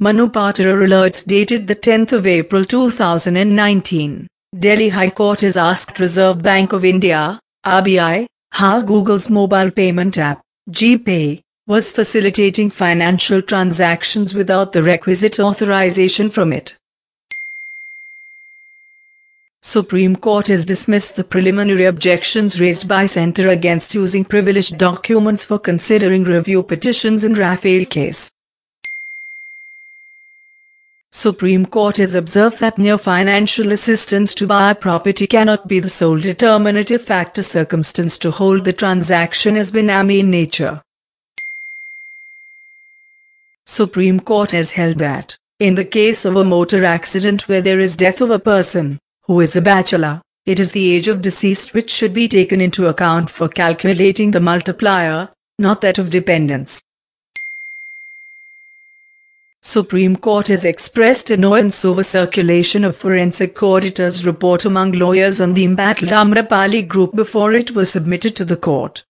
Manu Patra alerts dated the 10th of April 2019. Delhi High Court has asked Reserve Bank of India, RBI, how Google's mobile payment app, GPay, was facilitating financial transactions without the requisite authorization from it. Supreme Court has dismissed the preliminary objections raised by Centre against using privileged documents for considering review petitions in Rafale case. Supreme Court has observed that mere financial assistance to buy property cannot be the sole determinative factor circumstance to hold the transaction as benami in nature. Supreme Court has held that, in the case of a motor accident where there is death of a person who is a bachelor, it is the age of deceased which should be taken into account for calculating the multiplier, not that of dependents. Supreme Court has expressed annoyance over circulation of forensic auditor's report among lawyers on the embattled Amrapali group before it was submitted to the court.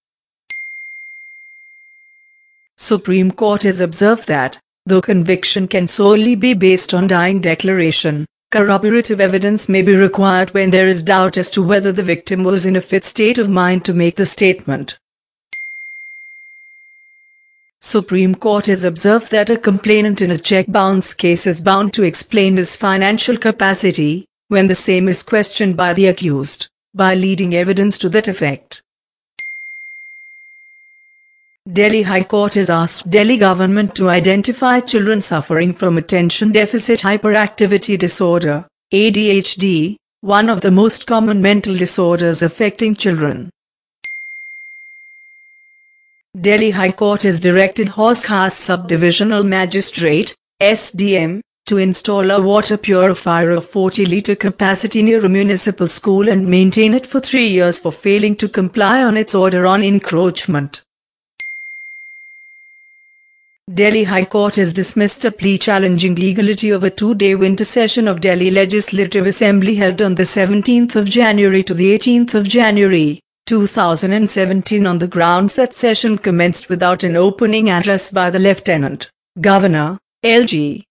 Supreme Court has observed that, though conviction can solely be based on dying declaration, corroborative evidence may be required when there is doubt as to whether the victim was in a fit state of mind to make the statement. Supreme Court has observed that a complainant in a check bounce case is bound to explain his financial capacity, when the same is questioned by the accused, by leading evidence to that effect. Delhi High Court has asked Delhi government to identify children suffering from attention deficit hyperactivity disorder, ADHD, one of the most common mental disorders affecting children. Delhi High Court has directed Hauz Khas Subdivisional Magistrate, SDM, to install a water purifier of 40-litre capacity near a municipal school and maintain it for 3 years for failing to comply on its order on encroachment. Delhi High Court has dismissed a plea challenging legality of a 2-day winter session of Delhi Legislative Assembly held on the 17th of January to the 18th of January, 2017 on the grounds that session commenced without an opening address by the Lieutenant Governor, LG.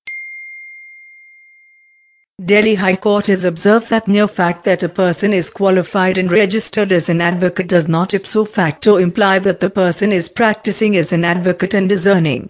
Delhi High Court has observed that mere fact that a person is qualified and registered as an advocate does not ipso facto imply that the person is practicing as an advocate and is earning.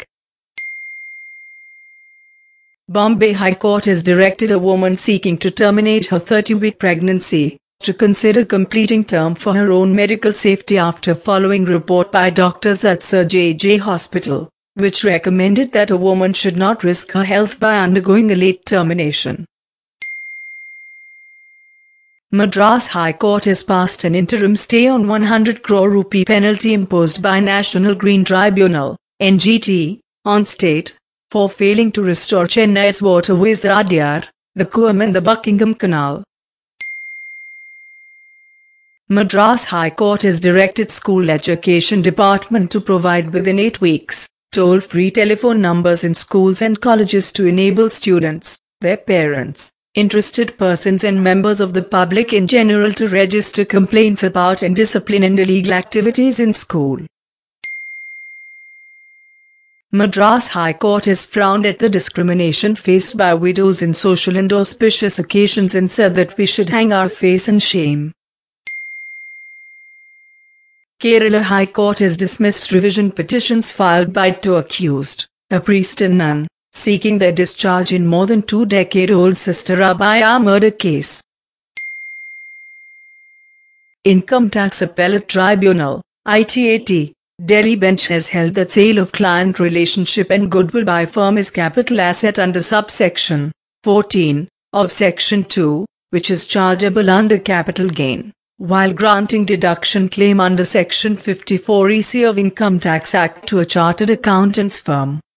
Bombay High Court has directed a woman seeking to terminate her 30-week pregnancy to consider completing term for her own medical safety after following report by doctors at Sir J.J. Hospital, which recommended that a woman should not risk her health by undergoing a late termination. Madras High Court has passed an interim stay on 100 crore rupee penalty imposed by National Green Tribunal, NGT, on state, for failing to restore Chennai's waterways the Adyar, the Coombe and the Buckingham Canal. Madras High Court has directed School Education Department to provide within 8 weeks, toll-free telephone numbers in schools and colleges to enable students, their parents, interested persons and members of the public in general to register complaints about indiscipline and illegal activities in school. Madras High Court has frowned at the discrimination faced by widows in social and auspicious occasions and said that we should hang our face in shame. Kerala High Court has dismissed revision petitions filed by 2 accused, a priest and nun, seeking their discharge in more than 2-decade-old Sister Abaya murder case. Income Tax Appellate Tribunal, ITAT, Delhi bench has held that sale of client relationship and goodwill by firm is capital asset under subsection 14 of Section 2, which is chargeable under capital gain, while granting deduction claim under Section 54 EC of Income Tax Act to a chartered accountant's firm.